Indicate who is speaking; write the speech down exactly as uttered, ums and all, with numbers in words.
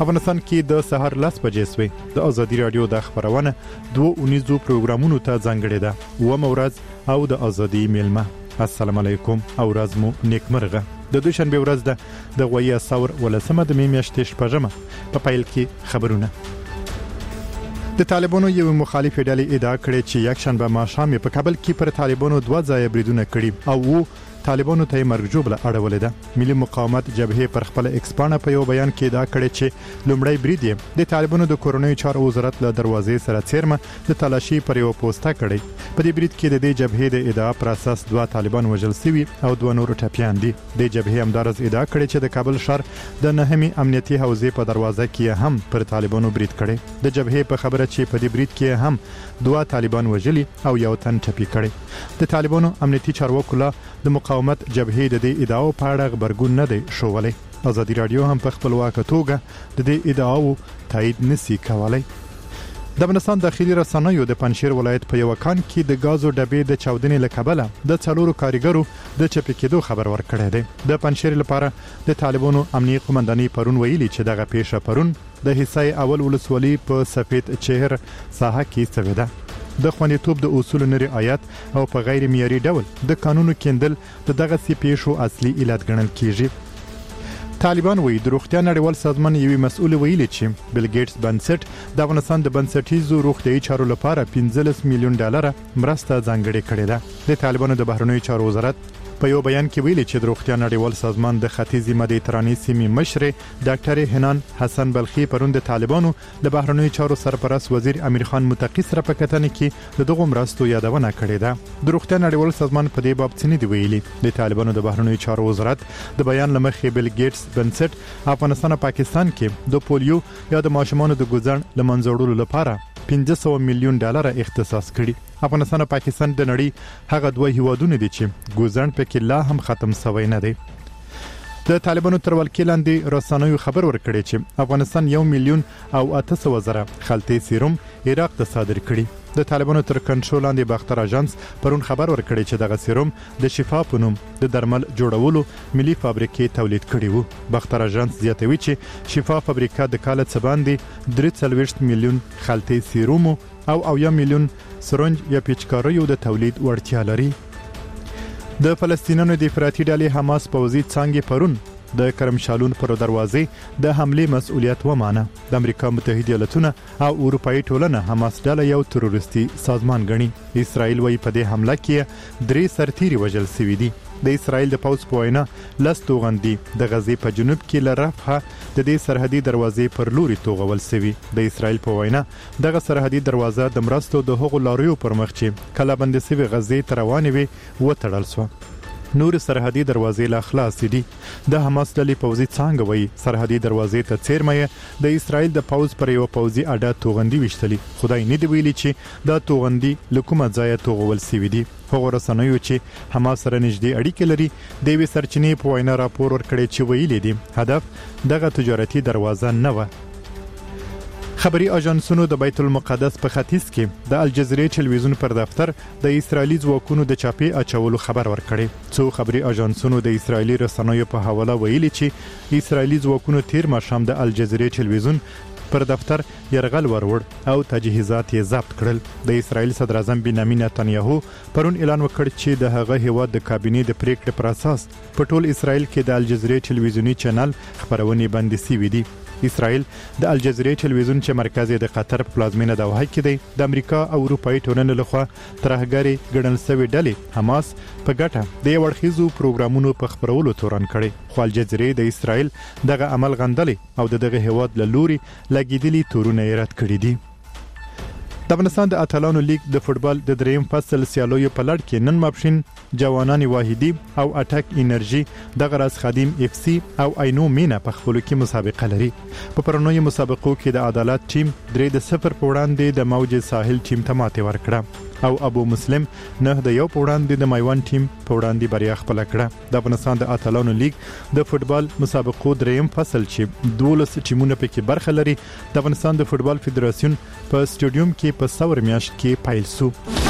Speaker 1: افغانستان کې د سهار لس بجې سوی د ازادي رادیو د خبرونه دوه اونیزو پروګرامونو ته ځانګړې ده و مورز او د ازادي میلمه. السلام علیکم او ورځ مو نیکمرغه. د دوشنبه ورځ ده د غویا ثور ولسمه د میاشتې شپږمه په پیل کې خبرونه. د طالبانو یو مخالف ډلې ادعا کړې چې یک شنبه ماښام په کابل کې پر طالبانو دوه ځای بریدونه کړي او و طالبانو ته مرګ جوړه اړولې ده. ملي مقاومت جبهه پر خپل ایکسپانه په یو بیان کې ادعا کړې چې لومړی برید یې د طالبانو د کورونی چارو وزارت له دروازې سره څیرمه د تلاشي پر یو پوسټه کړي. په دې برید کې د دې جبهه د ادعا پر اساس دوه طالبان وژل شوي او دوه نور ټپيان دي. د جبهه همدارس ادعا کړې چې د کابل شهر د نهمي امنیتي حوزې په دروازه کې هم پر طالبانو برید کړي. د جبهه په خبره چې په دې برید کې هم دوه طالبان وژلي او یو تن ټپي کړي. د طالبانو امنیتي چارواکو له د مقاومت جبهه د دې ادعاو په اړه خبرګون نه دی شوولای. ازادي رادیو هم په خپلواک توګه د دې ادعاو تایید نسی کولای. د افغانستان داخلي رسنیو د پنځشیر ولایت په یو کان کې د غازو ډبې د چاودنې لکبله د څلورو کاریګرو د چپی کېدو خبر ورکړی دی. د پنځشیر لپاره د طالبانو امنیتي قومنداني پرون ویلي چې دغه پیښه پرون د حصای اول ولسوالۍ په سفید چهر ساحه کې شوې ده. د خوندیتوب د اصول نه رعایت او په غیر معیاري ډول د قانونو کېندل د دغه سي پیښو اصلي علت ګڼل کیږي. طالبان وایي د روغتیا نړیوال سازمان یوې مسؤل ویلي چې بیل ګیټس بنسټ د افغانستان د بنسټیزو روغتیايي چارو لپاره پنځلس میلیون ډالر مرسته ځانګړې کړې ده. د طالبانو د بهرنیو چارو وزارت په یو بیان کې ویلي چې د روغتیا نړیوال سازمان د ختیځي مدیترانې سیمې مشر ډاکټر حنان حسن بلخي پرون د طالبانو د بهرنیو چارو سرپرست وزیر امیر خان متقی سره په کتنه کې د دغه مرستو یادونه کړې ده. د روغتیا نړیوال سازمان په دې باب څه نه دی ویلي. د طالبانو د بهرنیو چارو وزارت د بیان لمخې بیل ګیټس بنسټ افغانستان او پاکستان کې د پولیو یا د ماشومانو د ګوزن لمنځوړلو لپاره پنځه سوه میلیون ډالر اختصاص کړي. افغانستان او پاکستان د نړۍ هغه دوه هیوادونه دي چې ګوزن پکې لا هم ختم شوی نه دی. د طالبانو تر ولکې لاندې رسنیو خبر ورکړي چې افغانستان یو میلیون او اته سوه زره خلطې سیروم عراق ته صادر کړي. د طالبانو تر کنټرول لاندې باختر اژانس پرون خبر ورکړي چې دغه سیروم د شفا په نوم د درمل جوړولو ملي فابریکې تولید کړي وو. باختر اژانس زیاتوي چې شفا فابریکه د کال څخه باندې درې څلوېښت میلیون خلطې سیروم او اویا میلیون سرنج یا پیچکاریو د تولید وړتیا لري. د فلسطینیانو د افراطي ډلې حماس پوځي څانګې پرون د کرم شالون پر دروازې د حمله مسؤلیت ومانه. د امریکا متحده ایالاتونه او اروپאי ټولنه حماس ډله یو تروریستي سازمان ګڼي. اسرائیل وايي په دې حمله کې درې سرتیري وژل شوي دي. د اسرائیل د پوځ په وینا لس توغندي د غزې په جنوب کې ل رفح د دې سرحدي دروازې پر لوري توغول شوي. د اسرائیل په وینا دغه سرحدي دروازه د مرستو د هغو لاریو پر مخ چې کله بندي شوی غزې ته روانې وي وتړل شو. نور سرحدي دروازې لا خلاص دي. د حماس ډلې پوځي څنګه وایي سرحدي دروازې ته څیرمه د اسرائیل د پوځ پر یو پوځي اډه توغندي وشتلي. خدای نه دی ویلي چې دا توغندي لکومه ځای توغول شوی دي. هغه رسنیو چې حماس سره نږدې اړیکې لري د وی سرچینې په وینا راپور ورکړي چې ویلي دي هدف دغه تجارتي دروازه نه و. خبري اژانسونو د بیت المقدس په ختیځ کې د الجزیرې ټلویزیون پر دفتر د اسرایلی ځواکونو د چاپی اچولو خبر ورکړي. څو خبري اژانسونو د اسرایلی رسنیو په حواله ویلي چې اسرایلی ځواکونو تیر ماښام د الجزیرې ټلویزیون پر دفتر يرغل وروړ او تجهیزات یې ضبط کړل. د اسرایل صدر اعظم بنیامین نتنیاهو پرون اعلان وکړ چې د هغه هیواد د کابینې د پریکړې پر اساس په ټول اسرایل کې د الجزیرې ټلویزیونی چینل خبرونه بندي شوي دي. اسرائیل د الجزیرې ټلویزیون چې مرکز د قطر په پلازمینه دوحه کې دی د امریکا او اروپאי ټولنې لخوا ترهګری ګڼل شوی ډلې حماس په ګټه د وړخیزو پروګرامونو په خبرولو تورن کړي. خو الجزیرې د اسرائیل دغه عمل غندلې او دغه هیواد له لوري لګیدلي تورونه یې رد کړي دي. د افغانستان د اتلانو لیگ د فوتبال د دریم فصل سیالیو په لړ کې نن ماپښین جوانان واحدی او اټک انرژي د غراس خادم اف سی او اينو مینا په خپل کې مسابقه لري. په پرونی مسابقو کې د عدالت ټیم درې د صفر په وړاندې د موج ساحل ټیم ته ماتې ورکړه او ابو مسلم نه د یو په وړاندې د میوان ټیم په وړاندې بریا خپل کړه. د افغانستان د اتلانو لیگ د فوتبال مسابقو دریم فصل چې دولس ټیمونه پکې برخه لري د افغانستان د فوتبال فدراسیون په سټیډیوم کې په څور میاشت کې پیل شو.